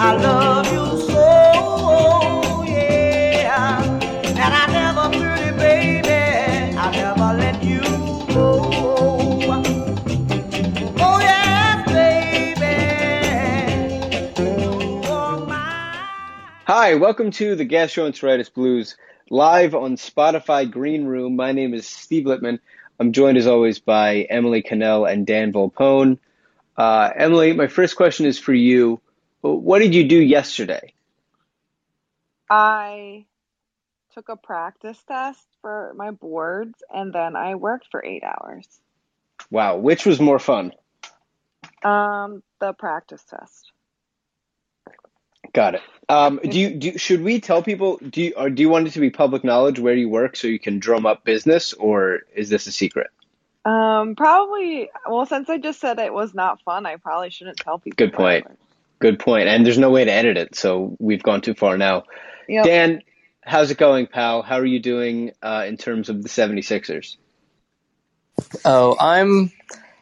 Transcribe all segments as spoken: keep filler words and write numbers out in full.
I love you so, yeah. And I never, pretty baby, I never let you go. Oh, yeah, baby. Oh, my. Hi, welcome to the Gastroenteritis Blues live on Spotify Green Room. My name is Steve Littman. I'm joined as always by Emily Cannell and Dan Volpone. Uh, Emily, my first question is for you. What did you do yesterday? I took a practice test for my boards and then I worked for eight hours. Wow, which was more fun? Um, the practice test. Got it. Um, do you do? Should we tell people? Do you or do you want it to be public knowledge where you work so you can drum up business, or is this a secret? Um, probably, well, since I just said it was not fun, I probably shouldn't tell people Good where I point. work. Good point. And there's no way to edit it, so we've gone too far now. Yep. Dan, how's it going, pal? How are you doing uh, in terms of the seventy-sixers? Oh, I'm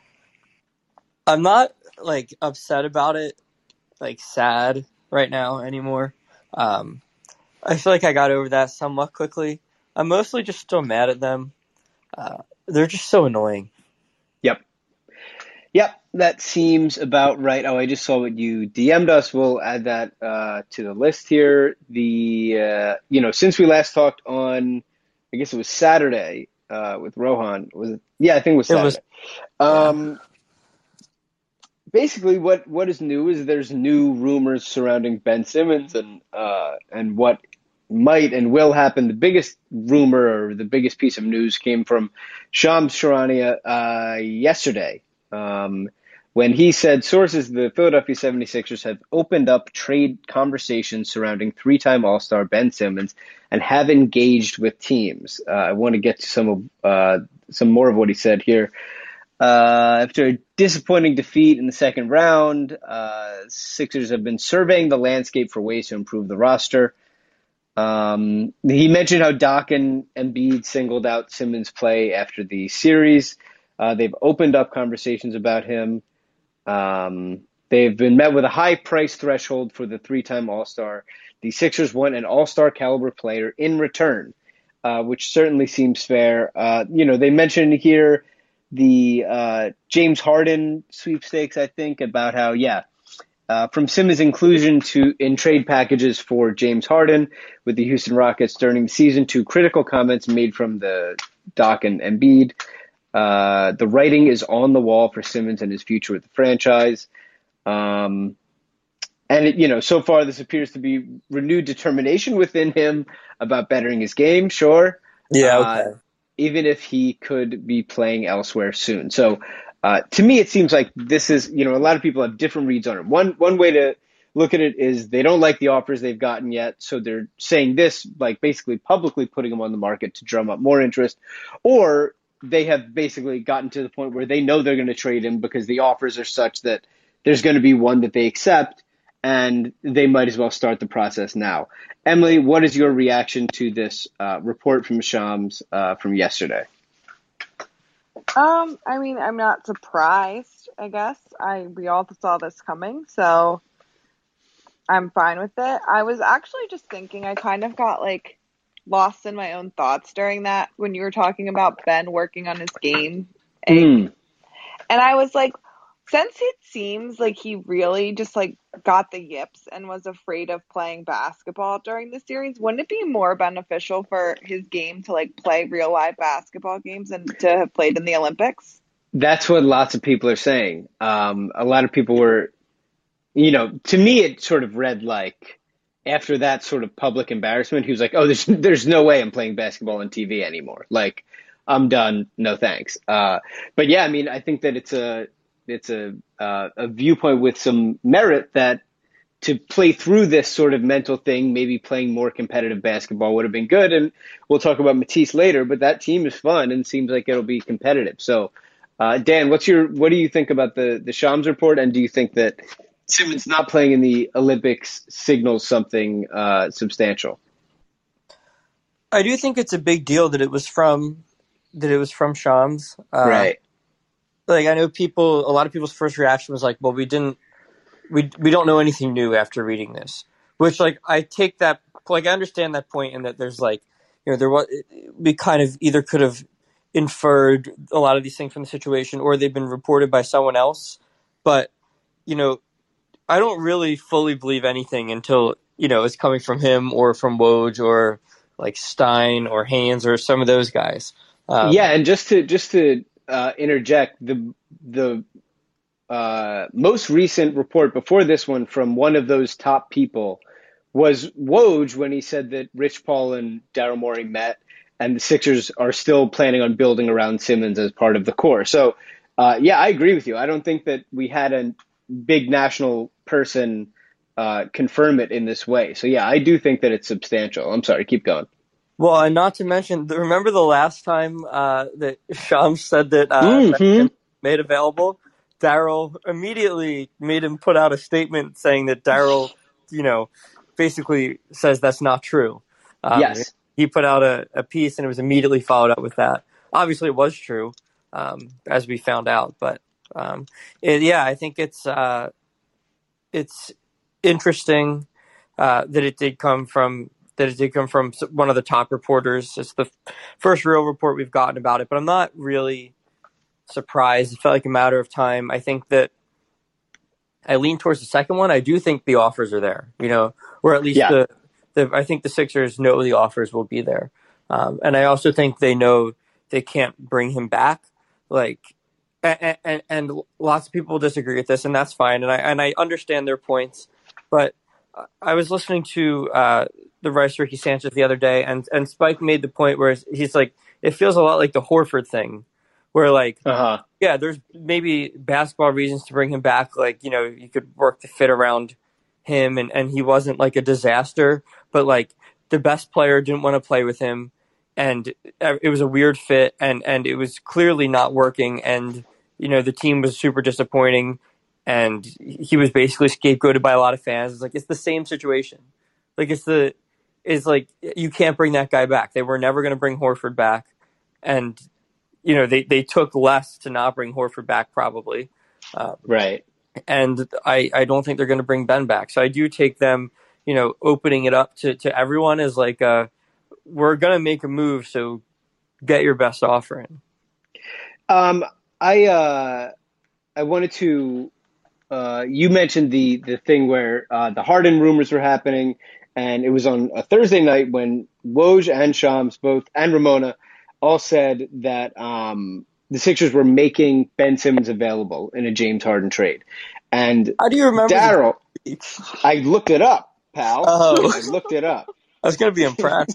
I'm not like upset about it, like sad right now anymore. Um, I feel like I got over that somewhat quickly. I'm mostly just still mad at them. Uh, they're just so annoying. Yep. Yep, that seems about right. Oh, I just saw what you D M'd us. We'll add that uh, to the list here. The uh, you know, since we last talked on, I guess it was Saturday uh, with Rohan. Was it? Yeah, I think it was It Saturday. was, Um, basically, what what is new is there's new rumors surrounding Ben Simmons and uh, and what might and will happen. The biggest rumor or the biggest piece of news came from Shams Charania uh, yesterday. Um, when he said sources, the Philadelphia seventy-sixers have opened up trade conversations surrounding three-time All-Star Ben Simmons and have engaged with teams. Uh, I want to get to some of uh, some more of what he said here. Uh, after a disappointing defeat in the second round, uh, Sixers have been surveying the landscape for ways to improve the roster. Um, he mentioned how Doc and Embiid singled out Simmons' play after the series. Uh, they've opened up conversations about him. Um, they've been met with a high price threshold for the three-time All-Star. The Sixers want an All-Star caliber player in return, uh, which certainly seems fair. Uh, you know, they mentioned here the uh, James Harden sweepstakes, I think, about how, yeah, uh, from Simmons' inclusion to in trade packages for James Harden with the Houston Rockets during the season to critical comments made from the Doc and Embiid. Uh, the writing is on the wall for Simmons and his future with the franchise. Um, and, it, you know, so far this appears to be renewed determination within him about bettering his game, sure. yeah, Uh, okay. even if he could be playing elsewhere soon. So uh, to me, it seems like this is, you know, a lot of people have different reads on it. One one way to look at it is they don't like the offers they've gotten yet, so they're saying this, like basically publicly putting them on the market to drum up more interest. Or they have basically gotten to the point where they know they're going to trade him because the offers are such that there's going to be one that they accept, and they might as well start the process now. Emily, what is your reaction to this uh, report from Shams uh, from yesterday? Um, I mean, I'm not surprised, I guess. I we all saw this coming, so I'm fine with it. I was actually just thinking, I kind of got like lost in my own thoughts during that when you were talking about Ben working on his game. Mm. And I was like, since it seems like he really just like got the yips and was afraid of playing basketball during the series, wouldn't it be more beneficial for his game to like play real live basketball games and to have played in the Olympics? That's what lots of people are saying. Um, a lot of people were, you know, to me it sort of read like after that sort of public embarrassment, he was like, oh, there's there's no way I'm playing basketball on T V anymore. Like, I'm done. No thanks. Uh, but yeah, I mean, I think that it's a it's a uh, a viewpoint with some merit that to play through this sort of mental thing, maybe playing more competitive basketball would have been good. And we'll talk about Matisse later, but that team is fun and seems like it'll be competitive. So, uh, Dan, what's your what do you think about the the Shams report, and do you think that Simmons not playing in the Olympics signals something uh, substantial? I do think it's a big deal that it was from that it was from Shams. Uh, Right. Like I know people, a lot of people's first reaction was like, "Well, we didn't we we don't know anything new after reading this. Which, like, I take that, like, I understand that point in that there's, like, you know, there was, we kind of either could have inferred a lot of these things from the situation, or they've been reported by someone else. But, you know, I don't really fully believe anything until, you know, it's coming from him or from Woj or, like, Stein or Haynes or some of those guys. Um, yeah, and just to just to uh, interject, the the uh, most recent report before this one from one of those top people was Woj, when he said that Rich Paul and Daryl Morey met, and the Sixers are still planning on building around Simmons as part of the core. So, uh, yeah, I agree with you. I don't think that we had a big national person uh, confirm it in this way. So, yeah, I do think that it's substantial. I'm sorry, keep going. Well, and not to mention, remember the last time uh, that Shams said that uh, Mm-hmm. made available? Daryl immediately made him put out a statement saying that Daryl, you know, basically says that's not true. Um, Yes. He put out a, a piece and it was immediately followed up with that. Obviously, it was true, um, as we found out. But um, it, yeah, I think it's uh, it's interesting uh, that it did come from that it did come from one of the top reporters. It's the first real report we've gotten about it, but I'm not really surprised. It felt like a matter of time. I think that I lean towards the second one. I do think the offers are there, you know, or at least Yeah. the, the, I think the Sixers know the offers will be there. Um, and I also think they know they can't bring him back. Like, and, and, and lots of people disagree with this, and that's fine. And I, and I understand their points, but I was listening to, uh, the Rice Ricky Sanchez the other day, and, and Spike made the point where he's like, it feels a lot like the Horford thing, where, like, Uh-huh. yeah, there's maybe basketball reasons to bring him back. Like, you know, you could work the fit around him, and, and he wasn't, like, a disaster. But, like, the best player didn't want to play with him, and it was a weird fit, and, and it was clearly not working. And, you know, the team was super disappointing, and he was basically scapegoated by a lot of fans. It's like, it's the same situation. Like, it's the, it's like, you can't bring that guy back. They were never going to bring Horford back. And, you know, they, they took less to not bring Horford back, probably. Uh, Right. and I, I don't think they're going to bring Ben back. So I do take them, you know, opening it up to, to everyone as like, a, we're going to make a move, so get your best offer in. Um, I uh, I wanted to. Uh, you mentioned the the thing where uh, the Harden rumors were happening, and it was on a Thursday night when Woj and Shams both and Ramona all said that um, the Sixers were making Ben Simmons available in a James Harden trade. And How do you remember? Daryl, the- I looked it up, pal. Oh. I looked it up. I was going to be impressed.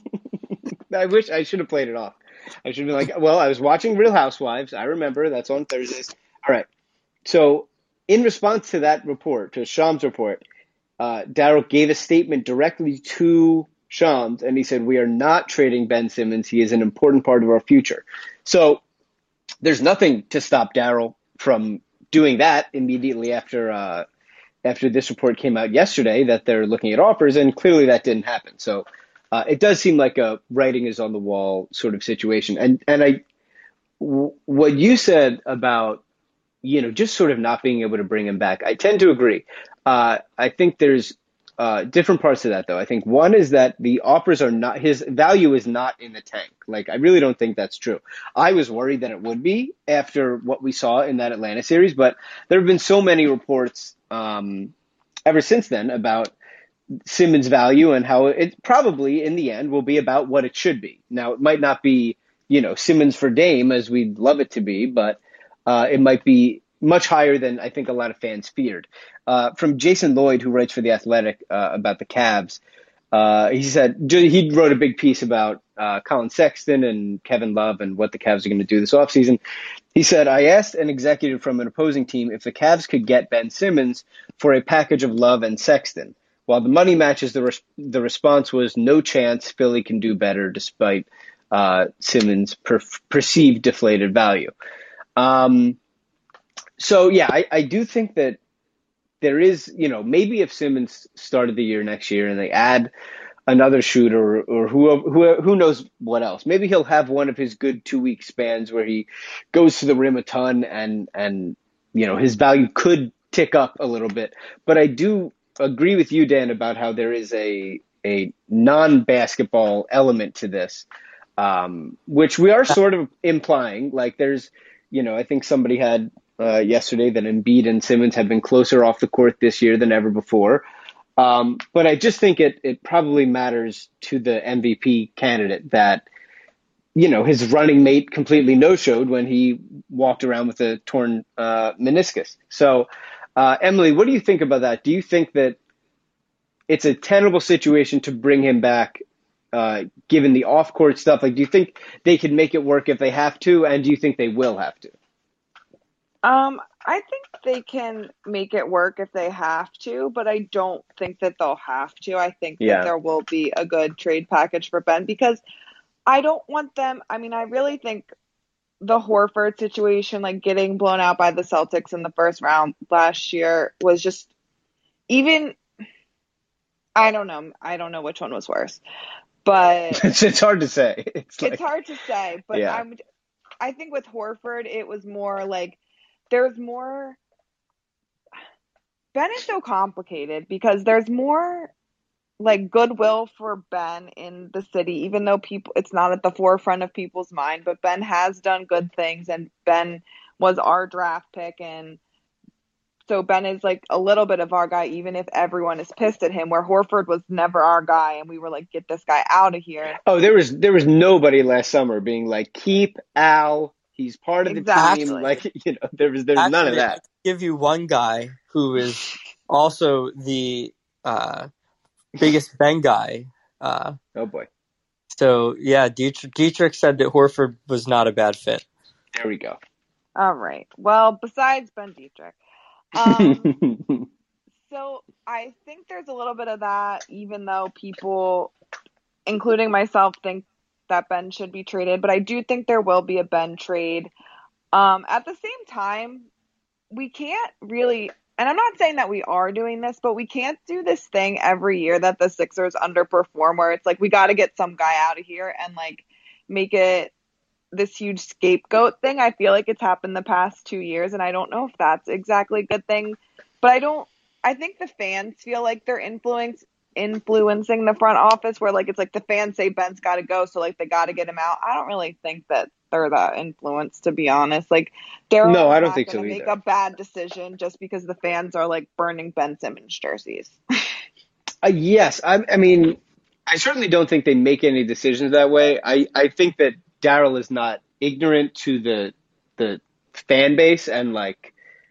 I wish I should have played it off. I should have been like, well, I was watching Real Housewives. I remember that's on Thursdays. All right. So in response to that report, to Shams' report, uh, Daryl gave a statement directly to Shams, and he said, we are not trading Ben Simmons. He is an important part of our future. So there's nothing to stop Daryl from doing that immediately after uh, after this report came out yesterday, that they're looking at offers, and clearly that didn't happen. So uh, it does seem like a writing is on the wall sort of situation. And and I, w- what you said about, you know, just sort of not being able to bring him back, I tend to agree. Uh, I think there's uh, different parts to that, though. I think one is that the offers are not, his value is not in the tank. Like, I really don't think that's true. I was worried that it would be after what we saw in that Atlanta series, but there have been so many reports um, ever since then about Simmons' value and how it probably in the end will be about what it should be. Now, it might not be, you know, Simmons for Dame as we'd love it to be, but uh, it might be much higher than I think a lot of fans feared. Uh, from Jason Lloyd, who writes for The Athletic uh, about the Cavs, uh, he said he wrote a big piece about uh, Colin Sexton and Kevin Love and what the Cavs are going to do this offseason. He said, I asked an executive from an opposing team if the Cavs could get Ben Simmons for a package of Love and Sexton. While the money matches, the, res- the response was no chance. Philly can do better despite uh, Simmons' per- perceived deflated value. Um, so, yeah, I, I do think that there is, you know, maybe if Simmons started the year next year and they add another shooter or, or who, who who knows what else, maybe he'll have one of his good two-week spans where he goes to the rim a ton and, and you know, his value could tick up a little bit. But I do agree with you, Dan, about how there is a a non-basketball element to this, um, which we are sort of implying. Like there's, you know, I think somebody had uh, yesterday that Embiid and Simmons have been closer off the court this year than ever before. Um, but I just think it it probably matters to the M V P candidate that, you know, his running mate completely no-showed when he walked around with a torn uh, meniscus. So, uh, Emily, what do you think about that? Do you think that it's a tenable situation to bring him back, uh, given the off-court stuff? Like, do you think they can make it work if they have to, and do you think they will have to? Um, I think they can make it work if they have to, but I don't think that they'll have to. I think Yeah. that there will be a good trade package for Ben because I don't want them. I mean, I really think the Horford situation, like getting blown out by the Celtics in the first round last year, was just even. I don't know. I don't know which one was worse, but it's, it's hard to say. It's, like, it's hard to say. But yeah. I'm. I think with Horford, it was more like there's more. Ben is so complicated because there's more like goodwill for Ben in the city, even though people, it's not at the forefront of people's mind, but Ben has done good things and Ben was our draft pick. And so Ben is like a little bit of our guy, even if everyone is pissed at him, where Horford was never our guy. And we were like, get this guy out of here. Oh, there was, there was nobody last summer being like, keep Al. He's part of the Exactly. team. Like, you know, there was, there's Actually, none of I that. can give you one guy who is also the uh, biggest Ben guy. Uh, Oh boy. so yeah, Dietrich, Dietrich said that Horford was not a bad fit. There we go. All right. Well, besides Ben Dietrich. Um, so I think there's a little bit of that, even though people, including myself, think that Ben should be traded. But I do think there will be a Ben trade. Um, at the same time, we can't really, and I'm not saying that we are doing this, but we can't do this thing every year that the Sixers underperform, where it's like we got to get some guy out of here and like make it this huge scapegoat thing. I feel like it's happened the past two years, and I don't know if that's exactly a good thing. But I don't. I think the fans feel like they're influence influencing the front office, where like it's like the fans say Ben's got to go, so like they got to get him out. I don't really think that they're that influenced, to be honest. Like Daryl No, I is don't not think so gonna make either. a bad decision just because the fans are like burning Ben Simmons jerseys. Uh, yes, I, I mean, I certainly don't think they make any decisions that way. I, I think that Daryl is not ignorant to the the fan base and like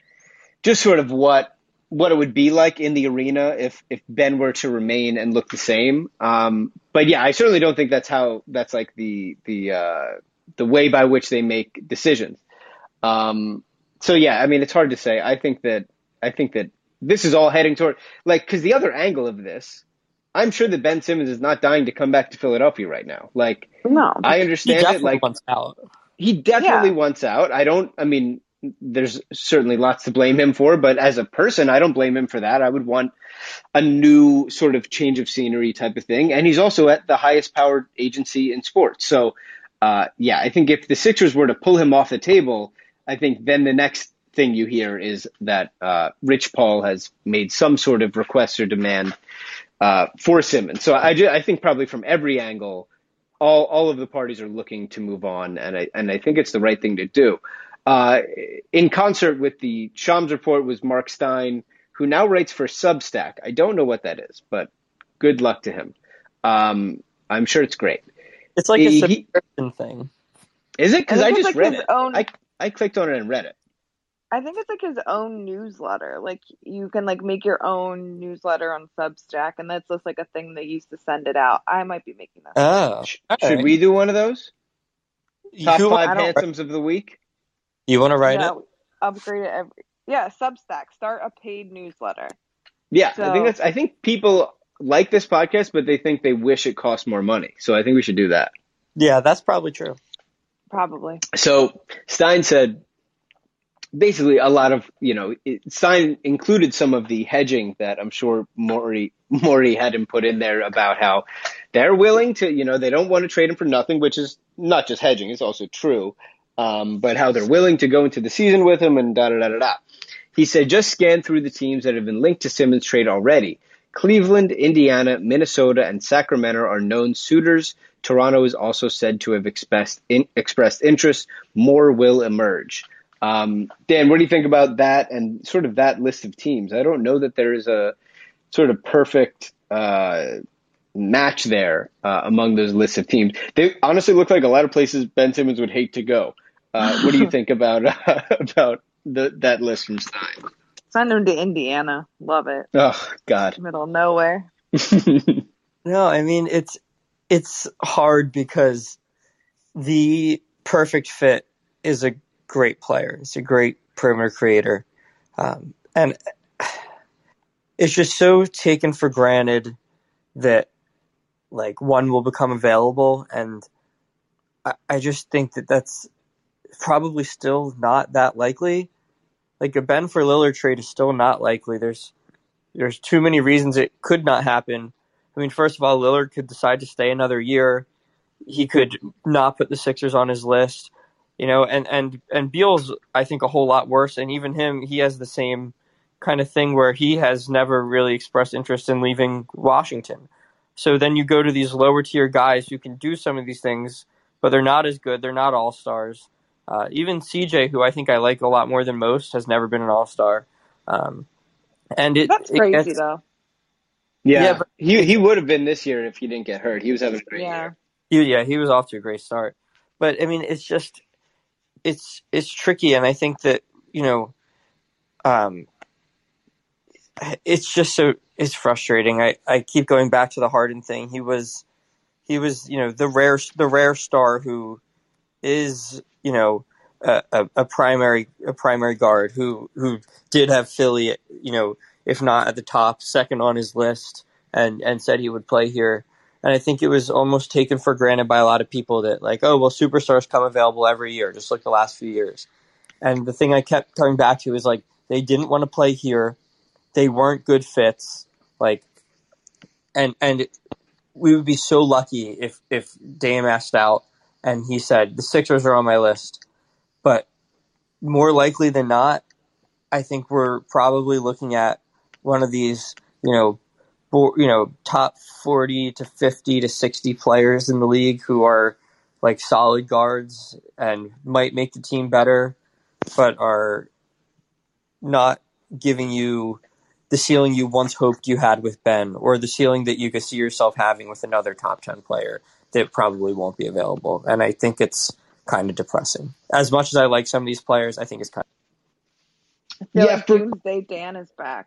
just sort of what what it would be like in the arena if if Ben were to remain and look the same. Um, but yeah, I certainly don't think that's how that's like the the uh, the way by which they make decisions. Um, so yeah, I mean, it's hard to say. I think that I think that this is all heading toward like because the other angle of this, I'm sure that Ben Simmons is not dying to come back to Philadelphia right now. Like No, I He understand it. definitely Like wants out. he definitely Yeah. wants out. I don't. I mean, there's certainly lots to blame him for, but as a person, I don't blame him for that. I would want a new sort of change of scenery type of thing. And he's also at the highest powered agency in sports. So, uh, yeah, I think if the Sixers were to pull him off the table, I think then the next thing you hear is that uh, Rich Paul has made some sort of request or demand uh, for Simmons. So I, ju- I think probably from every angle, all all of the parties are looking to move on, and I and I think it's the right thing to do. Uh, in concert with the Shams report was Mark Stein, who now writes for Substack. I don't know what that is, but good luck to him. Um, I'm sure it's great. It's like a He- subscription thing. Is it? Because I I, think it's just like read his it. own- I I clicked on it and read it. I think it's like his own newsletter. Like you can like make your own newsletter on Substack, and that's just like a thing they used to send it out. I might be making that. Oh, Sh- all Should right. we do one of those? Top Who- five I don't- handsomes of the week? You want to write it? No, upgrade it every. Yeah, Substack. Start a paid newsletter. Yeah, I So- think that's. I think people like this podcast, but they think they wish it cost more money. So I think we should do that. Yeah, that's probably true. Probably. So Stein said, basically, a lot of you know, it, Stein included some of the hedging that I'm sure Morey Morey had him put in there about how they're willing to, you know, they don't want to trade him for nothing, which is not just hedging; it's also true. Um, but how they're willing to go into the season with him and da da da da da. He said, just scan through the teams that have been linked to Simmons' trade already. Cleveland, Indiana, Minnesota, and Sacramento are known suitors. Toronto is also said to have expressed in, expressed interest. More will emerge. Um, Dan, what do you think about that and sort of that list of teams? I don't know that there is a sort of perfect uh, match there uh, among those lists of teams. They honestly look like a lot of places Ben Simmons would hate to go. Uh, what do you think about uh, about the, that list from Stein? Send him to Indiana. Love it. Oh, God. Middle of nowhere. No, I mean, it's it's hard because the perfect fit is a great player. It's a great perimeter creator. Um, and it's just so taken for granted that, like, one will become available. And I, I just think that that's probably still not that likely. Like, a Ben for Lillard trade is still not likely. There's there's too many reasons it could not happen. I mean, first of all, Lillard could decide to stay another year. He could not put the Sixers on his list, you know, and, and, and Beal's, I think, a whole lot worse. And even him, he has the same kind of thing where he has never really expressed interest in leaving Washington. So then you go to these lower tier guys who can do some of these things, but they're not as good. They're not all-stars. Uh, even C J, who I think I like a lot more than most, has never been an all-star. Um, and it, That's it crazy, gets, though. Yeah, Yeah, but he he would have been this year if he didn't get hurt. He was having a great Yeah. year. he, yeah, he was off to a great start. But I mean, it's just it's it's tricky, and I think that you know, um, it's just so it's frustrating. I, I keep going back to the Harden thing. He was he was you know the rare the rare star who is you know a, a, a primary a primary guard who who did have Philly you know if not at the top, second on his list, and and said he would play here. And I think it was almost taken for granted by a lot of people that, like, oh, well, superstars come available every year, just like the last few years. And the thing I kept coming back to is, like, they didn't want to play here. They weren't good fits. Like, and and we would be so lucky if, if Dame asked out and he said, the Sixers are on my list. But more likely than not, I think we're probably looking at one of these, you know, you know, top forty to fifty to sixty players in the league who are like solid guards and might make the team better, but are not giving you the ceiling you once hoped you had with Ben, or the ceiling that you could see yourself having with another top ten player that probably won't be available. And I think it's kind of depressing. As much as I like some of these players, I think it's kind I feel Yeah, like for- Doomsday Dan is back.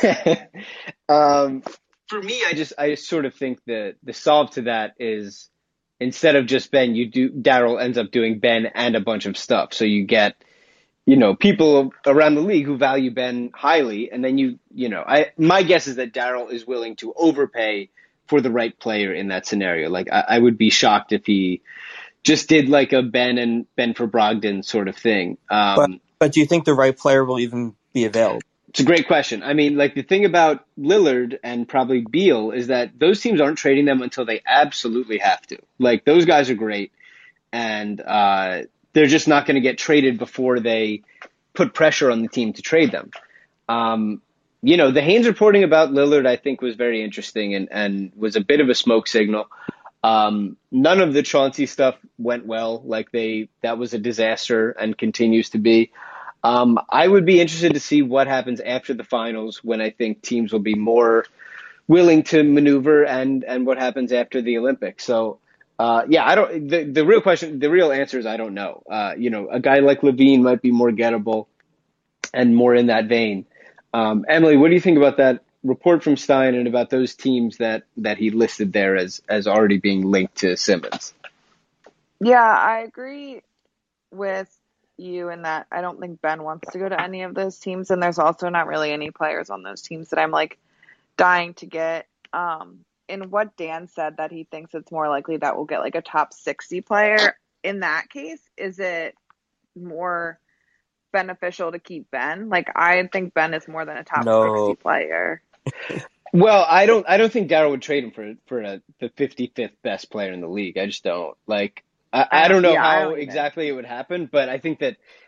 um, for me, I just I just sort of think that the solve to that is instead of just Ben, you do Daryl ends up doing Ben and a bunch of stuff. So you get, you know, people around the league who value Ben highly, and then you you know, I my guess is that Daryl is willing to overpay for the right player in that scenario. Like I, I would be shocked if he just did like a Ben and Ben for Brogdon sort of thing. Um, but, but do you think the right player will even be available? It's a great question. I mean, like the thing about Lillard and probably Beal is that those teams aren't trading them until they absolutely have to. Like those guys are great, and uh, they're just not going to get traded before they put pressure on the team to trade them. Um, you know, the Haynes reporting about Lillard, I think, was very interesting and, and was a bit of a smoke signal. Um, none of the Chauncey stuff went well. Like they, that was a disaster and continues to be. Um, I would be interested to see what happens after the finals when I think teams will be more willing to maneuver and, and what happens after the Olympics. So, uh, yeah, I don't, the, the real question, the real answer is I don't know. Uh, you know, a guy like Levine might be more gettable and more in that vein. Um, Emily, what do you think about that report from Stein and about those teams that, that he listed there as, as already being linked to Simmons? Yeah, I agree with you in that I don't think Ben wants to go to any of those teams, and there's also not really any players on those teams that I'm like dying to get. Um, in what Dan said, that he thinks it's more likely that we'll get like a top sixty player. In that case, is it more beneficial to keep Ben? Like I think Ben is more than a top No. sixty player. Well, I don't. I don't think Daryl would trade him for for a, the fifty-fifth best player in the league. I just don't. Like, I, I don't know Yeah, I how don't either. exactly it would happen, but I think that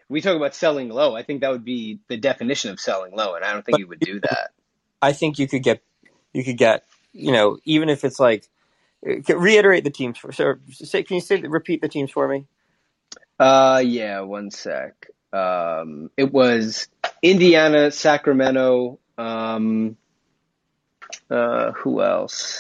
we talk about selling low. I think that would be the definition of selling low, and I don't think But he would do that. I think you could get, you could get, you know, even if it's like, reiterate the teams for. So, say, can you say repeat the teams for me? Uh, yeah, one sec. Um, it was Indiana, Sacramento. Um, uh, who else?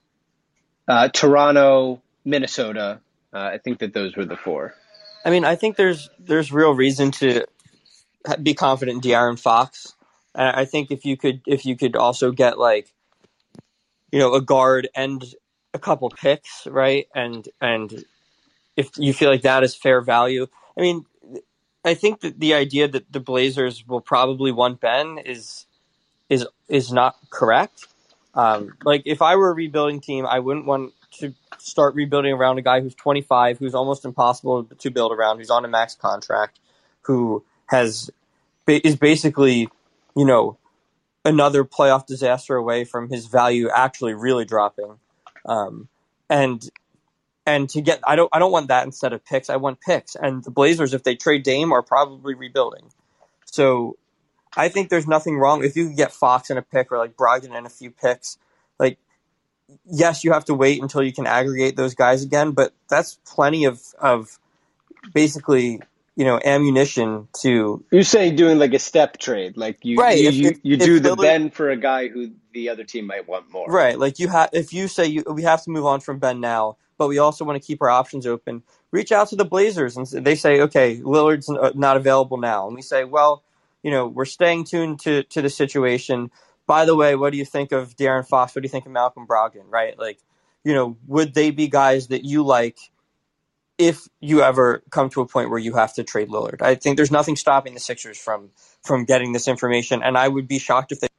Uh, Toronto, Minnesota. Uh, I think that those were the four. I mean, I think there's there's real reason to be confident in De'Aaron Fox. And I think if you could if you could also get like, you know, a guard and a couple picks, right? And and if you feel like that is fair value, I mean, I think that the idea that the Blazers will probably want Ben is is is not correct. Um, like if I were a rebuilding team, I wouldn't want to start rebuilding around a guy who's twenty-five, who's almost impossible to build around, who's on a max contract, who has is basically, you know, another playoff disaster away from his value actually really dropping. Um, and and to get, I don't I don't want that instead of picks. I want picks. And the Blazers, if they trade Dame, are probably rebuilding. So I think there's nothing wrong if you can get Fox and a pick or like Brogdon and a few picks. Like, yes, you have to wait until you can aggregate those guys again, but that's plenty of of basically, you know, ammunition to. You're saying doing like a step trade, like you Right, you, if- you, if- you if do the Lillard- Ben for a guy who the other team might want more. Right, like you have if you say you, we have to move on from Ben now, but we also want to keep our options open. Reach out to the Blazers and they say, okay, Lillard's not available now, and we say, well, you know, we're staying tuned to to the situation. By the way, what do you think of De'Aaron Fox? What do you think of Malcolm Brogdon? Right, like, you know, would they be guys that you like if you ever come to a point where you have to trade Lillard? I think there's nothing stopping the Sixers from from getting this information, and I would be shocked if they.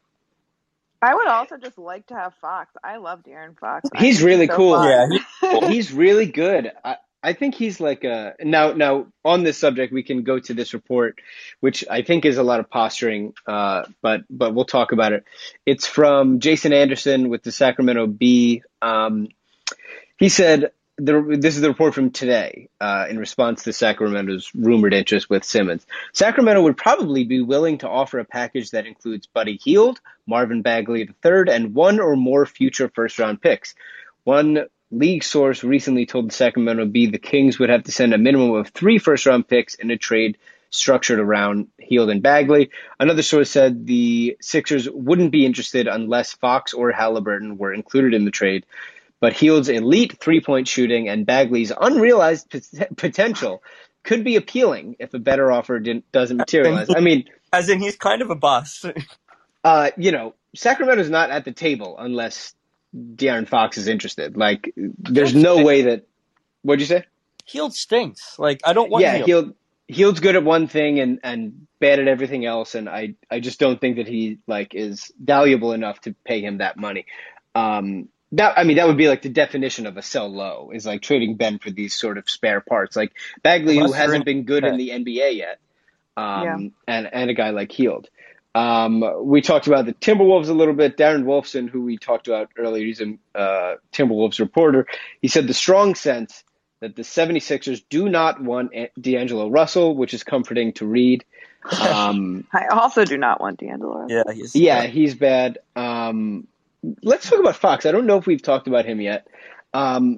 I would also just like to have Fox. I love De'Aaron Fox. I He's think really so cool. fun. Yeah, He's really good. I, I think he's like a now now on this subject we can go to this report, which I think is a lot of posturing, uh, but but we'll talk about it. It's from Jason Anderson with the Sacramento Bee. Um, he said the, this is the report from today uh, in response to Sacramento's rumored interest with Simmons. Sacramento would probably be willing to offer a package that includes Buddy Hield, Marvin Bagley the third, and one or more future first-round picks. One league source recently told the Sacramento Bee the Kings would have to send a minimum of three first-round picks in a trade structured around Hield and Bagley. Another source said the Sixers wouldn't be interested unless Fox or Halliburton were included in the trade. But Hield's elite three-point shooting and Bagley's unrealized p- potential could be appealing if a better offer didn't, doesn't materialize. I mean, as in he's kind of a bust. uh, you know, Sacramento's not at the table unless De'Aaron Fox is interested. Like, there's no way that. What'd you say? Hield stinks. Like, I don't want Yeah, Hield. Hield. Hield's good at one thing and, and bad at everything else, and I, I just don't think that he like is valuable enough to pay him that money. Um, That I mean, that would be like the definition of a sell low is like trading Ben for these sort of spare parts, like Bagley, Unless who you're hasn't in- been good in okay. the N B A yet, um, Yeah. and and a guy like Hield. Um, we talked about the Timberwolves a little bit. Darren Wolfson, who we talked about earlier, he's a uh, Timberwolves reporter. He said the strong sense that the 76ers do not want D'Angelo Russell, which is comforting to read. Um, I also do not want D'Angelo. Yeah, he's yeah, he's bad. Um, let's talk about Fox. I don't know if we've talked about him yet. Um,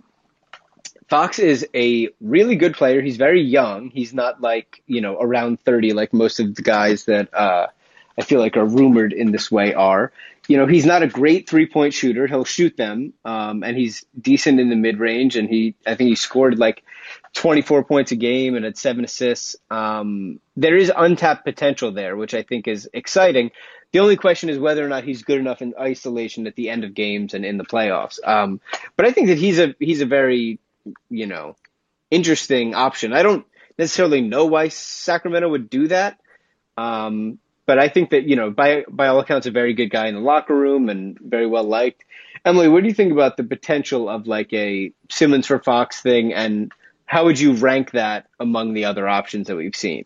Fox is a really good player. He's very young. He's not like, you know, around thirty like most of the guys that uh, I feel like are rumored in this way are. You know, he's not a great three-point shooter. He'll shoot them, um, and he's decent in the mid-range. And he, I think he scored like twenty-four points a game and had seven assists. Um, there is untapped potential there, which I think is exciting. The only question is whether or not he's good enough in isolation at the end of games and in the playoffs. Um, but I think that he's a he's a very, you know, interesting option. I don't necessarily know why Sacramento would do that. Um, but I think that, you know, by by all accounts, a very good guy in the locker room and very well liked. Emily, what do you think about the potential of like a Simmons for Fox thing, and how would you rank that among the other options that we've seen?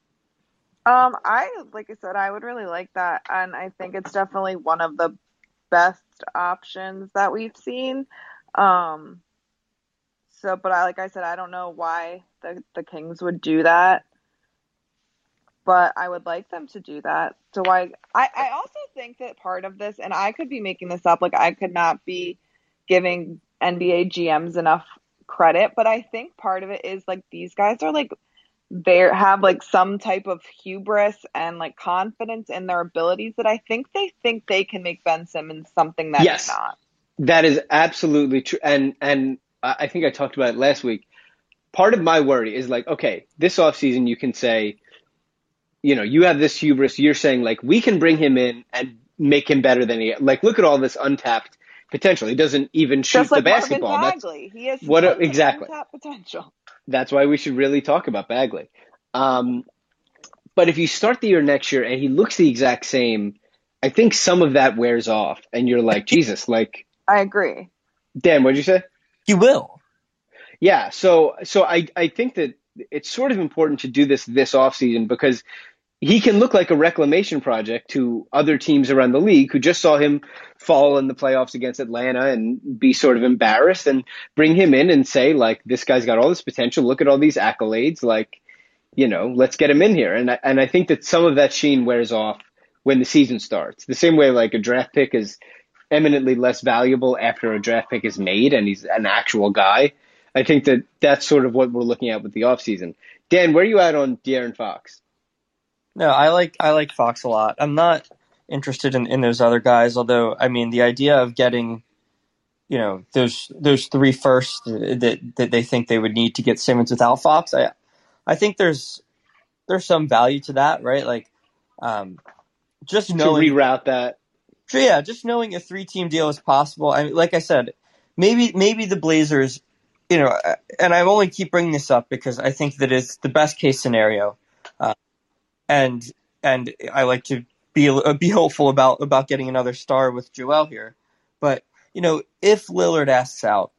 Um, I like I said, I would really like that, and I think it's definitely one of the best options that we've seen. Um, so, but I like I said, I don't know why the the Kings would do that. but I would like them to do that. So I, I, I also think that part of this, and I could be making this up, like I could not be giving N B A G Ms enough credit, but I think part of it is like these guys are like they have like some type of hubris and like confidence in their abilities that I think they think they can make Ben Simmons something that Yes. he's not. That is absolutely true. And and I think I talked about it last week. Part of my worry is like, okay, this offseason you can say, you know, you have this hubris. You're saying like we can bring him in and make him better than he like. Look at all this untapped potential. He doesn't even shoot Just like the basketball. Marvin That's Bagley. He has what tons of exactly. untapped potential. That's why we should really talk about Bagley. Um, but if you start the year next year and he looks the exact same, I think some of that wears off, and you're like, Jesus, like. I agree. Dan, what'd you say? He will. Yeah, so so I I think that it's sort of important to do this this offseason because he can look like a reclamation project to other teams around the league who just saw him fall in the playoffs against Atlanta and be sort of embarrassed, and bring him in and say, like, this guy's got all this potential. Look at all these accolades. Like, you know, let's get him in here. And I, and I think that some of that sheen wears off when the season starts. The same way like a draft pick is eminently less valuable after a draft pick is made and he's an actual guy. I think that that's sort of what we're looking at with the offseason. Dan, where are you at on De'Aaron Fox? No, I like I like Fox a lot. I'm not interested in, in those other guys, although, I mean, the idea of getting, you know, those those three firsts that that they think they would need to get Simmons without Fox, I I think there's there's some value to that, right? Like, um, just knowing to reroute that. Yeah, just knowing a three-team deal is possible. I mean, like I said, maybe maybe the Blazers, you know, and I only keep bringing this up because I think that it's the best case scenario, uh, and and I like to be be hopeful about about getting another star with Joel here. But you know, if Lillard asks out,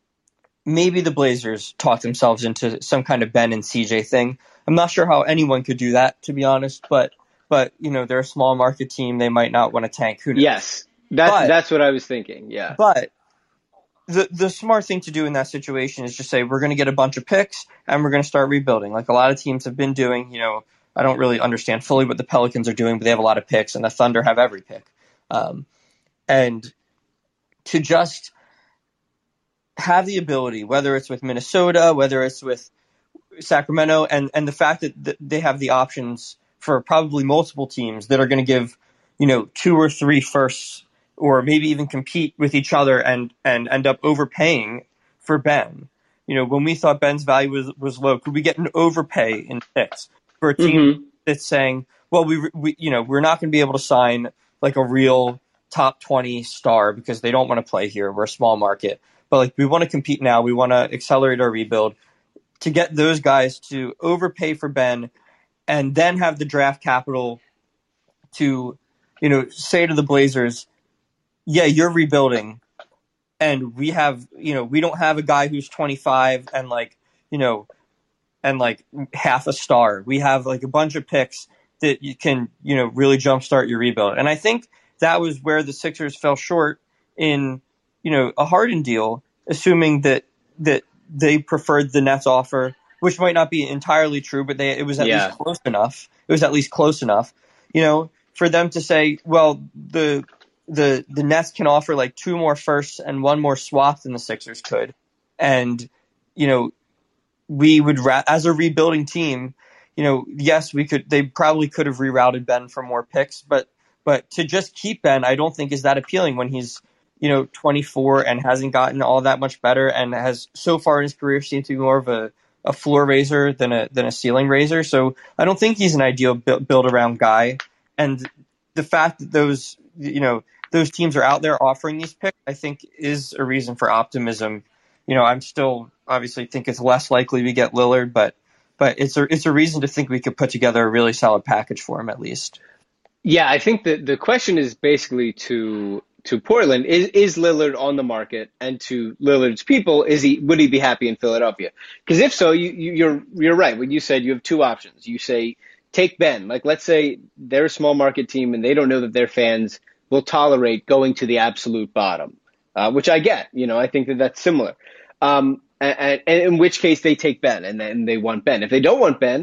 maybe the Blazers talk themselves into some kind of Ben and C J thing. I'm not sure how anyone could do that, to be honest, but. But, you know, they're a small market team. They might not want to tank. Who knows? Yes, that's, but, that's what I was thinking, yeah. But the the smart thing to do in that situation is just say, we're going to get a bunch of picks and we're going to start rebuilding. Like a lot of teams have been doing. You know, I don't really understand fully what the Pelicans are doing, but they have a lot of picks, and the Thunder have every pick. Um, and to just have the ability, whether it's with Minnesota, whether it's with Sacramento, and, and the fact that th- they have the options for probably multiple teams that are going to give, you know, two or three firsts, or maybe even compete with each other and, and end up overpaying for Ben. You know, when we thought Ben's value was, was low, could we get an overpay in picks for a team mm-hmm. that's saying, well, we, we you know, we're not going to be able to sign like a real top twenty star because they don't want to play here. We're a small market, but like we want to compete now. We want to accelerate our rebuild. To get those guys to overpay for Ben and then have the draft capital to, you know, say to the Blazers, yeah, you're rebuilding, and we have, you know, we don't have a guy who's twenty-five and like, you know, and like half a star. We have like a bunch of picks that you can, you know, really jumpstart your rebuild. And I think that was where the Sixers fell short in, you know, a Harden deal, assuming that that they preferred the Nets offer, which might not be entirely true, but they, it was at yeah. least close enough. It was at least close enough, you know, for them to say, well, the the the Nets can offer like two more firsts and one more swap than the Sixers could, and you know, we would ra- as a rebuilding team, you know, yes, we could. They probably could have rerouted Ben for more picks, but but to just keep Ben, I don't think is that appealing when he's, you know, twenty-four and hasn't gotten all that much better, and has so far in his career seemed to be more of a a floor raiser than a than a ceiling raiser. So I don't think he's an ideal build, build around guy. And the fact that those, you know, those teams are out there offering these picks, I think is a reason for optimism. You know, I'm still obviously think it's less likely we get Lillard, but but it's a it's a reason to think we could put together a really solid package for him at least. Yeah, I think that the question is basically to to Portland, is is Lillard on the market? And to Lillard's people, is he would he be happy in Philadelphia? Because if so, you, you you're you're right. When you said you have two options, you say take Ben. Like, let's say they're a small market team and they don't know that their fans will tolerate going to the absolute bottom, uh, which I get. You know, I think that that's similar. Um, and, and in which case they take Ben, and then they want Ben. If they don't want Ben,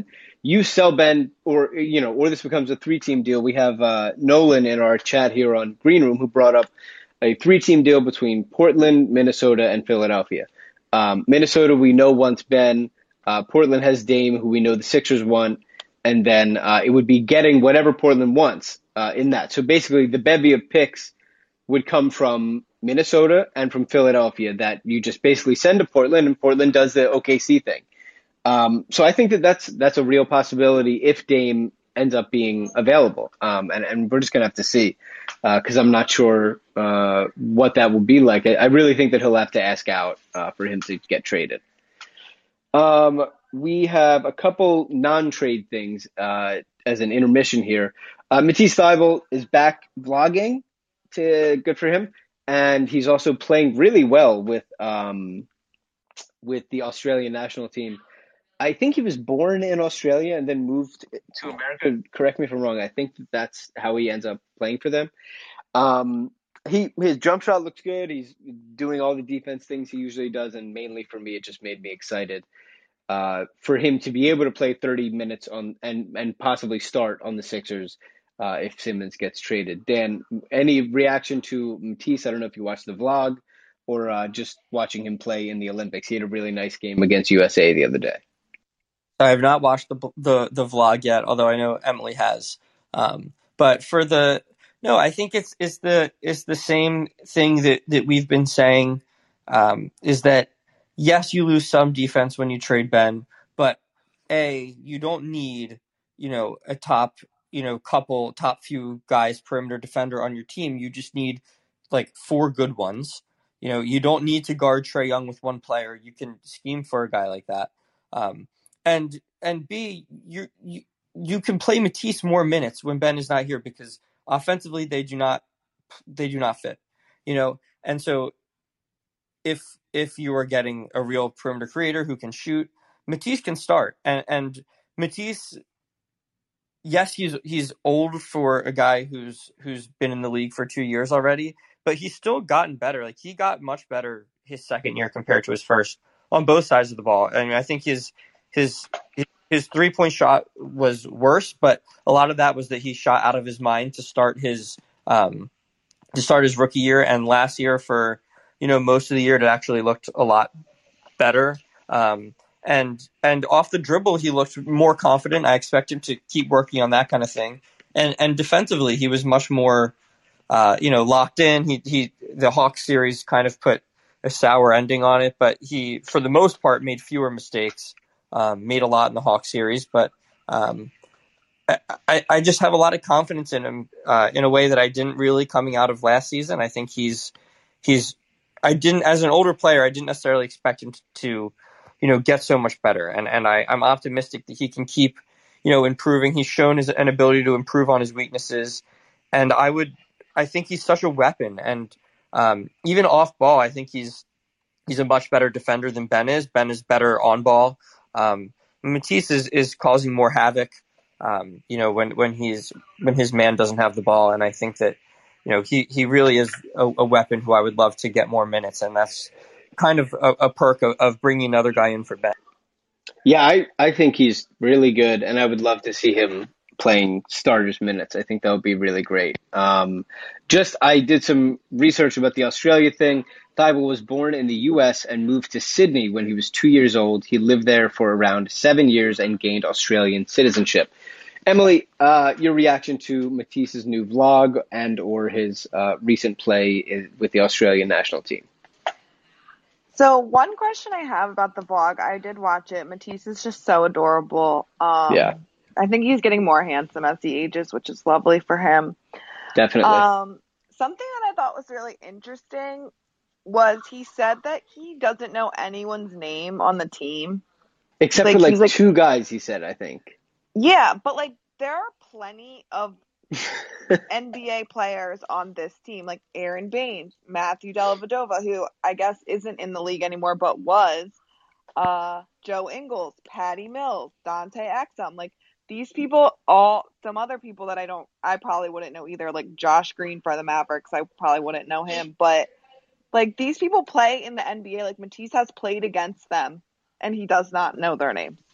you sell Ben, or you know, or this becomes a three-team deal. We have uh, Nolan in our chat here on Green Room who brought up a three-team deal between Portland, Minnesota, and Philadelphia. Um, Minnesota, we know wants Ben. Uh, Portland has Dame, who we know the Sixers want, and then uh, it would be getting whatever Portland wants uh, in that. So basically, the bevy of picks would come from Minnesota and from Philadelphia that you just basically send to Portland, and Portland does the O K C thing. Um, so I think that that's that's a real possibility if Dame ends up being available, um, and and we're just gonna have to see because uh, I'm not sure uh, what that will be like. I, I really think that he'll have to ask out uh, for him to get traded. Um, we have a couple non-trade things uh, as an intermission here. Uh, Matisse Thybulle is back vlogging. To, good for him, and he's also playing really well with um, with the Australian national team. I think he was born in Australia and then moved to America. Correct me if I'm wrong. I think that that's how he ends up playing for them. Um, he his jump shot looks good. He's doing all the defense things he usually does, and mainly for me, it just made me excited uh, for him to be able to play thirty minutes on and and possibly start on the Sixers uh, if Simmons gets traded. Dan, any reaction to Matisse? I don't know if you watched the vlog or uh, just watching him play in the Olympics. He had a really nice game against U S A the other day. I have not watched the the the vlog yet, although I know Emily has. Um, but for the no, I think it's it's the it's the same thing that, that we've been saying. Um, is that yes, you lose some defense when you trade Ben, but a you don't need you know a top you know couple top few guys perimeter defender on your team. You just need like four good ones. You know you don't need to guard Trae Young with one player. You can scheme for a guy like that. Um, And and B, you you you can play Matisse more minutes when Ben is not here because offensively they do not they do not fit, you know. And so if if you are getting a real perimeter creator who can shoot, Matisse can start. And and Matisse, yes, he's he's old for a guy who's who's been in the league for two years already, but he's still gotten better. Like he got much better his second year compared to his first on both sides of the ball. I mean, I think his his his three point shot was worse, but a lot of that was that he shot out of his mind to start his um, to start his rookie year, and last year for you know most of the year it actually looked a lot better. Um, and and off the dribble he looked more confident. I expect him to keep working on that kind of thing. And and defensively he was much more uh, you know locked in. He he the Hawks series kind of put a sour ending on it, but he for the most part made fewer mistakes. Um, made a lot in the Hawks series, but um, I, I just have a lot of confidence in him uh, in a way that I didn't really coming out of last season. I think he's he's I didn't as an older player I didn't necessarily expect him to you know get so much better, and and I, I'm optimistic that he can keep you know improving. He's shown his an ability to improve on his weaknesses, and I would I think he's such a weapon, and um, even off ball I think he's he's a much better defender than Ben is. Ben is better on ball. Um, Matisse is, is causing more havoc, um, you know, when, when he's when his man doesn't have the ball, and I think that, you know, he, he really is a, a weapon who I would love to get more minutes, and that's kind of a, a perk of, of bringing another guy in for Ben. Yeah, I, I think he's really good, and I would love to see him playing starters minutes. I think that would be really great. Um, just I did some research about the Australia thing. Thybulle was born in the U S and moved to Sydney when he was two years old. He lived there for around seven years and gained Australian citizenship. Emily, uh, your reaction to Matisse's new vlog and or his uh, recent play with the Australian national team? So one question I have about the vlog, I did watch it. Matisse is just so adorable. Um, yeah. I think he's getting more handsome as he ages, which is lovely for him. Definitely. Um, something that I thought was really interesting was he said that he doesn't know anyone's name on the team. Except like, for like, like two guys, he said, I think. Yeah, but like there are plenty of N B A players on this team, like Aaron Baines, Matthew Dellavedova, who I guess isn't in the league anymore but was, uh, Joe Ingles, Patty Mills, Dante Exum. Like these people, all some other people that I don't, I probably wouldn't know either, like Josh Green for the Mavericks. I probably wouldn't know him, but like these people play in the N B A. Like Matisse has played against them, and he does not know their names.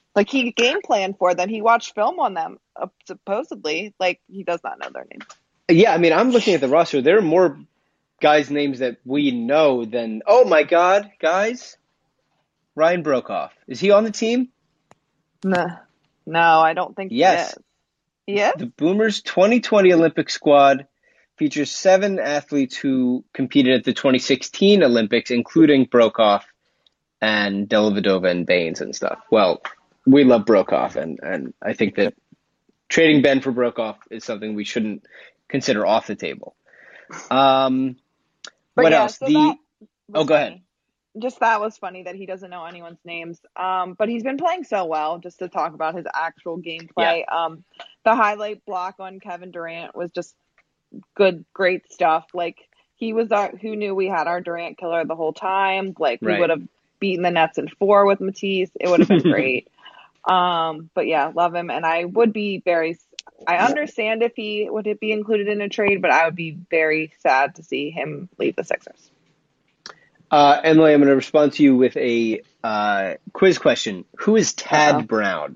Like, he game planned for them. He watched film on them, uh, supposedly. Like, he does not know their names. Yeah, I mean, I'm looking at the roster. There are more guys' names that we know than. Oh my God, guys! Ryan Brokoff, is he on the team? Nah. No, I don't think Yes. he is. He is? The Boomers twenty twenty Olympic squad features seven athletes who competed at the twenty sixteen Olympics, including Brokoff and Dellavedova and Baines and stuff. Well, we love Brokoff, and, and I think that trading Ben for Brokoff is something we shouldn't consider off the table. Um, But what yeah, else? so The that oh, was go ahead. funny. Just that was funny that he doesn't know anyone's names. Um, but he's been playing so well. Just to talk about his actual gameplay, um, the highlight block on Kevin Durant was just good, great stuff. Like, he was our, who knew we had our Durant killer the whole time. Like, we Right. would have beaten the Nets in four with Matisse. It would have been great. Um, but yeah, love him, and I would be very. I understand if he would it be included in a trade, but I would be very sad to see him leave the Sixers. Uh, Emily, I'm going to respond to you with a uh, quiz question. Who is Tad Uh-oh. Brown?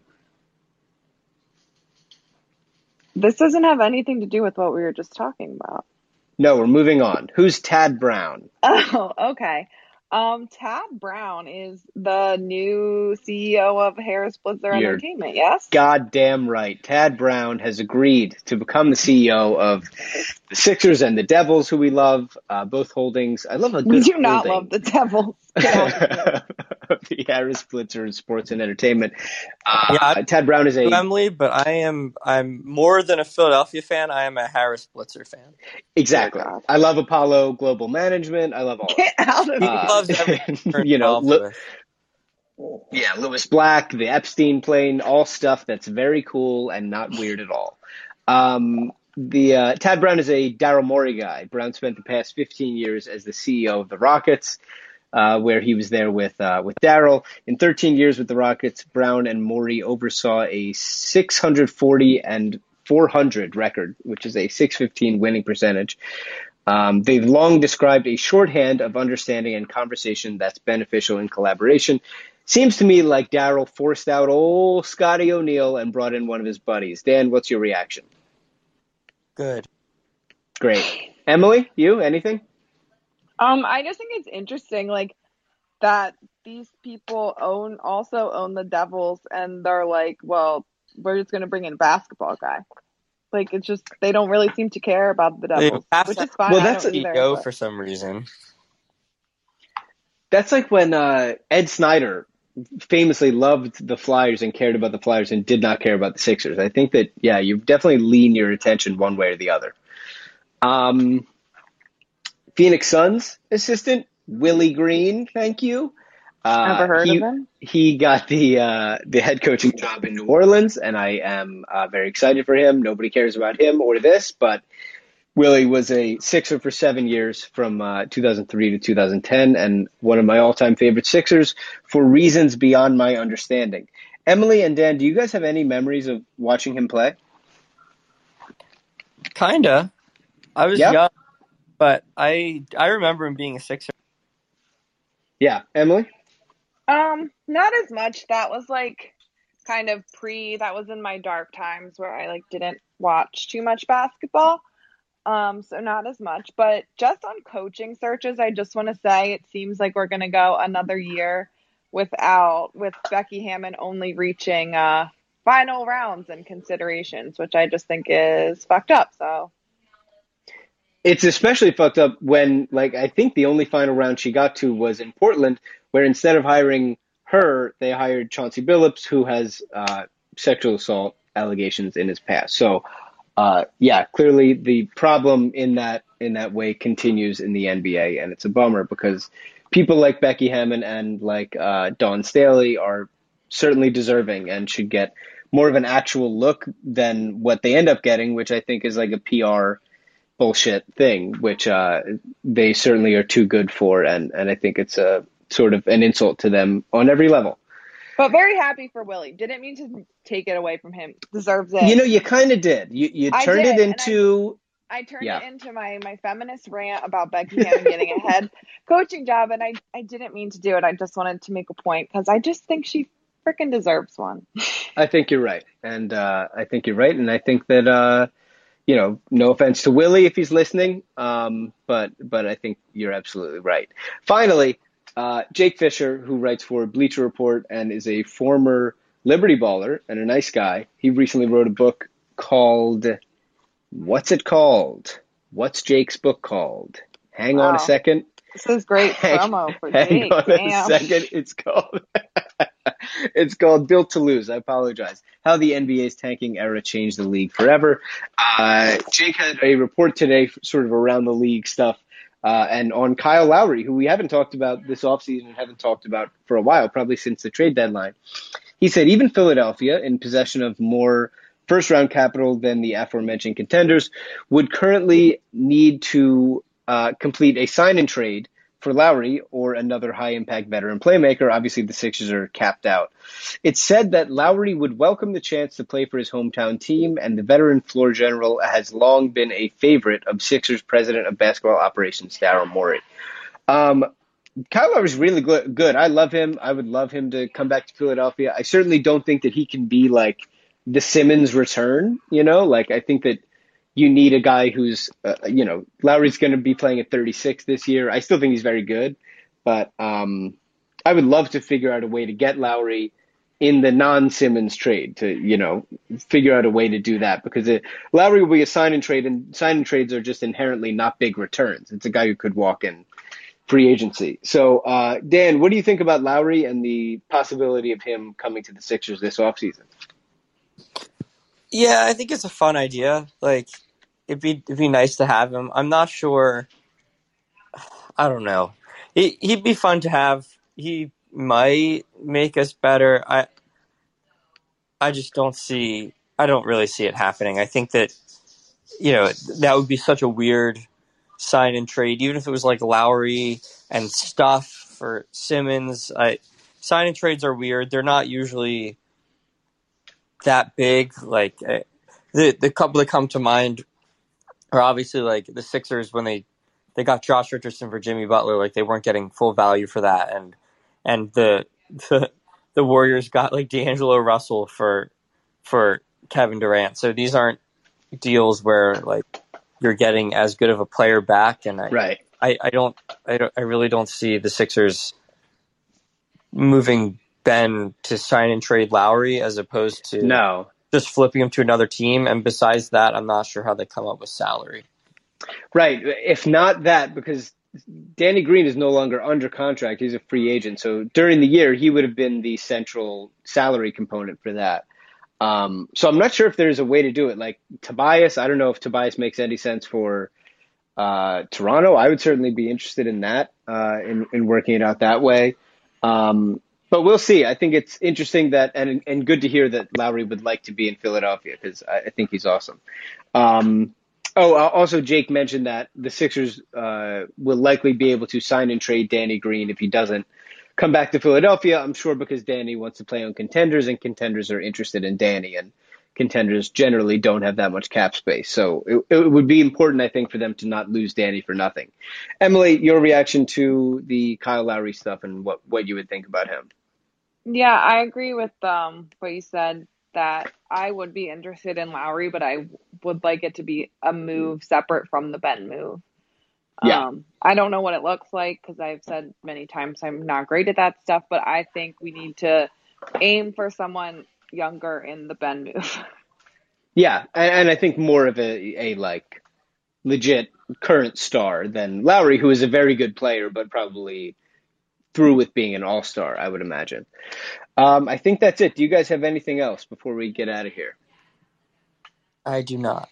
This doesn't have anything to do with what we were just talking about. No, we're moving on. Who's Tad Brown? Oh, okay. Um, Tad Brown is the new C E O of Harris Blitzer You're Entertainment, yes? Goddamn right. Tad Brown has agreed to become the C E O of the Sixers and the Devils, who we love, uh, both holdings. I love a We good do not holding. love the Devils. Get out of here. The Harris Blitzer Sports and Entertainment. Uh, Yeah, I- Tad Brown is a Emily, but I am I'm more than a Philadelphia fan. I am a Harris Blitzer fan. exactly. Dear God. I love Apollo Global Management. I love all of Get out of it. here. Uh, Loves everything you know, involved Lu- with. yeah, Lewis Black, the Epstein plane, all stuff that's very cool and not weird at all. Um, the uh, Tad Brown is a Daryl Morey guy. Brown spent the past fifteen years as the C E O of the Rockets, uh, where he was there with uh, with Daryl. In thirteen years with the Rockets, Brown and Morey oversaw a six hundred forty and four hundred record, which is a six fifteen winning percentage. Um, they've long described a shorthand of understanding and conversation that's beneficial in collaboration. Seems to me like Daryl forced out old Scotty O'Neal and brought in one of his buddies. Dan, what's your reaction? Good. Great. Emily, you, anything? Um, I just think it's interesting, like, that these people own also own the Devils, and they're like, well, we're just gonna bring in a basketball guy. Like, it's just they don't really seem to care about the They Devils, have which to is fine. Well, I that's don't a- either. Go but- for some reason. That's like when uh, Ed Snyder famously loved the Flyers and cared about the Flyers and did not care about the Sixers. I think that, yeah, you definitely lean your attention one way or the other. Um, Phoenix Suns assistant, Willie Green, thank you. Uh, Never heard he, of him. He got the uh, the head coaching job in New Orleans, and I am uh, very excited for him. Nobody cares about him or this, but Willie was a Sixer for seven years from uh, two thousand three to two thousand ten, and one of my all-time favorite Sixers for reasons beyond my understanding. Emily and Dan, do you guys have any memories of watching him play? Kinda. I was Yeah? young, but I I remember him being a Sixer. Yeah, Emily? Um, not as much. That was like kind of pre. That was in my dark times where I like didn't watch too much basketball. Um, so not as much. But just on coaching searches, I just want to say it seems like we're gonna go another year without with Becky Hammon only reaching uh final rounds and considerations, which I just think is fucked up. So It's especially fucked up when, like, I think the only final round she got to was in Portland, where instead of hiring her, they hired Chauncey Billups, who has uh, sexual assault allegations in his past. So, uh, yeah, clearly the problem in that in that way continues in the N B A, and it's a bummer because people like Becky Hammon and like uh, Dawn Staley are certainly deserving and should get more of an actual look than what they end up getting, which I think is like a P R bullshit thing, which uh, they certainly are too good for, and, and I think it's a sort of an insult to them on every level. but very happy for Willie. Didn't mean to take it away from him. Deserves it. You know, you kind of did. You you I turned did, it and into I turned Yeah. it into my, my feminist rant about Becky Hammon getting a head coaching job, and I, I didn't mean to do it. I just wanted to make a point because I just think she freaking deserves one. I think you're right. And uh, I think you're right. And I think that, uh, you know, no offense to Willie if he's listening, um, but but I think you're absolutely right. Finally, uh, Jake Fisher, who writes for Bleacher Report and is a former Liberty baller and a nice guy, he recently wrote a book called, what's it called? What's Jake's book called? Hang on a Wow. second. This is great Hang, promo for hang Jake. on Damn. a second. It's called it's called Built to Lose. I apologize. How the N B A's tanking era changed the league forever. Uh, Jake had a report today, sort of around the league stuff, uh, and on Kyle Lowry, who we haven't talked about this offseason and haven't talked about for a while, probably since the trade deadline. He said even Philadelphia, in possession of more first-round capital than the aforementioned contenders, would currently need to uh, complete a sign-and-trade for Lowry or another high-impact veteran playmaker. Obviously, the Sixers are capped out. It's said that Lowry would welcome the chance to play for his hometown team, and the veteran floor general has long been a favorite of Sixers president of basketball operations, Daryl Morey. Um, Kyle Lowry's really good. I love him. I would love him to come back to Philadelphia. I certainly don't think that he can be like the Simmons return, you know? Like, I think that you need a guy who's, uh, you know, Lowry's going to be playing at thirty-six this year. I still think he's very good, but um, I would love to figure out a way to get Lowry in the non-Simmons trade to, you know, figure out a way to do that, because it, Lowry will be a sign and trade, and sign and trades are just inherently not big returns. It's a guy who could walk in free agency. So, uh, Dan, what do you think about Lowry and the possibility of him coming to the Sixers this offseason? Yeah, I think it's a fun idea. Like, it'd be it'd be nice to have him. I'm not sure. I don't know. He he'd be fun to have. He might make us better. I I just don't see. I don't really see it happening. I think that, you know, that would be such a weird sign and trade, even if it was like Lowry and stuff for Simmons. I sign and trades are weird. They're not usually that big. Like uh, the the couple that come to mind are obviously like the Sixers when they, they got Josh Richardson for Jimmy Butler. Like, they weren't getting full value for that, and and the the, the Warriors got like D'Angelo Russell for for Kevin Durant. So these aren't deals where like you're getting as good of a player back, and I right. I, I don't I don't I really don't see the Sixers moving Ben to sign and trade Lowry as opposed to no. just flipping him to another team. And besides that, I'm not sure how they come up with salary. Right. If not that, because Danny Green is no longer under contract. He's a free agent. So during the year, he would have been the central salary component for that. Um, so I'm not sure if there's a way to do it. Like Tobias, I don't know if Tobias makes any sense for uh, Toronto. I would certainly be interested in that, uh, in, in working it out that way. Um, But we'll see. I think it's interesting that, and and good to hear that Lowry would like to be in Philadelphia, because I, I think he's awesome. Um, oh, also Jake mentioned that the Sixers uh, will likely be able to sign and trade Danny Green if he doesn't come back to Philadelphia. I'm sure because Danny wants to play on contenders, and contenders are interested in Danny, and contenders generally don't have that much cap space. So it, it would be important, I think, for them to not lose Danny for nothing. Emily, your reaction to the Kyle Lowry stuff and what, what you would think about him? Yeah, I agree with um what you said, that I would be interested in Lowry, but I would like it to be a move separate from the Ben move. Yeah. Um, I don't know what it looks like, because I've said many times I'm not great at that stuff, but I think we need to aim for someone younger in the Ben move. Yeah, and, and I think more of a, a like legit current star than Lowry, who is a very good player, but probably through with being an all-star, I would imagine. Um, I think that's it. Do you guys have anything else before we get out of here? I do not.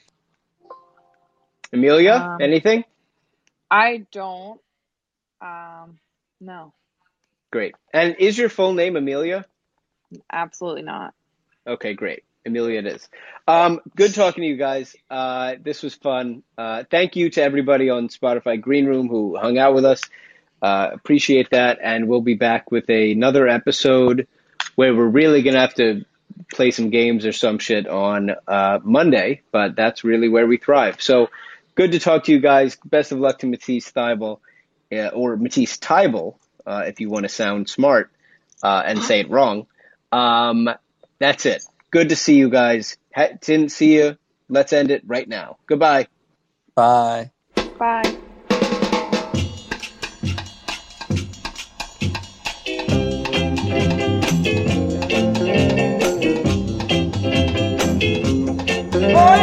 Amelia, Um, anything? I don't. Um, no, Great. And is your full name Amelia? absolutely not. Okay, great. Amelia it is. Um, good talking to you guys. Uh, this was fun. Uh, thank you to everybody on Spotify Green Room who hung out with us. Uh, appreciate that. And we'll be back with another episode where we're really going to have to play some games or some shit on uh, Monday, but that's really where we thrive. So good to talk to you guys. Best of luck to Matisse Thybulle, uh, or Matisse Thybulle, uh, if you want to sound smart uh, and say it wrong. Um, that's it. Good to see you guys. Ha- didn't see you. Let's end it right now. Goodbye. Bye. Bye. Oh,